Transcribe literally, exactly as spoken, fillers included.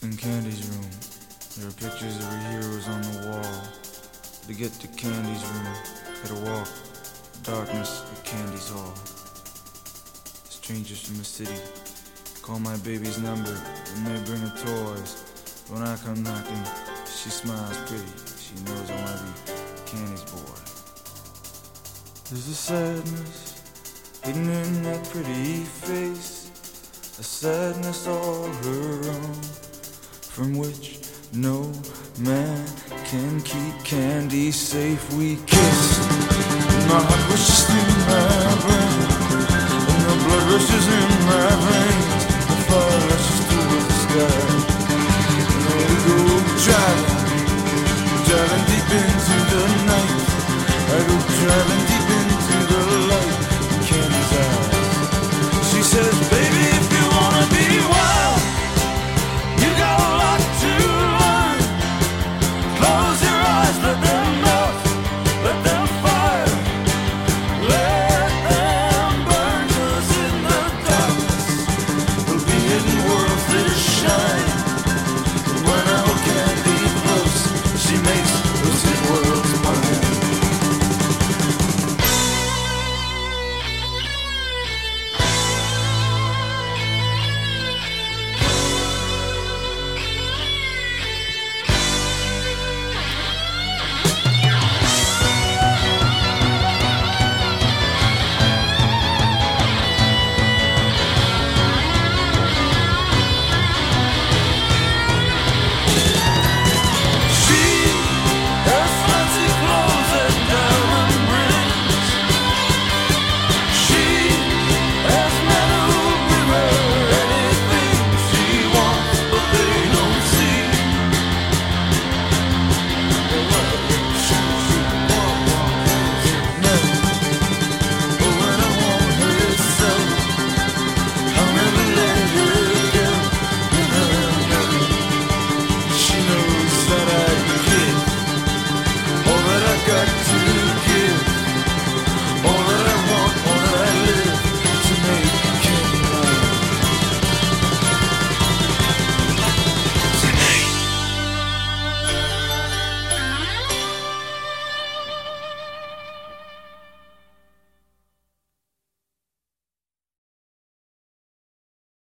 In Candy's room, there are pictures of her heroes on the wall. To get to Candy's room, gotta walk the darkness of Candy's hall. Strangers from the city call my baby's number and they bring her toys. When I come knocking, she smiles pretty. She knows I wanna be Candy's boy. There's a sadness hidden in that pretty face, a sadness all her own, from which no man can keep Candy safe. We kissed, and my heart was just in my brain.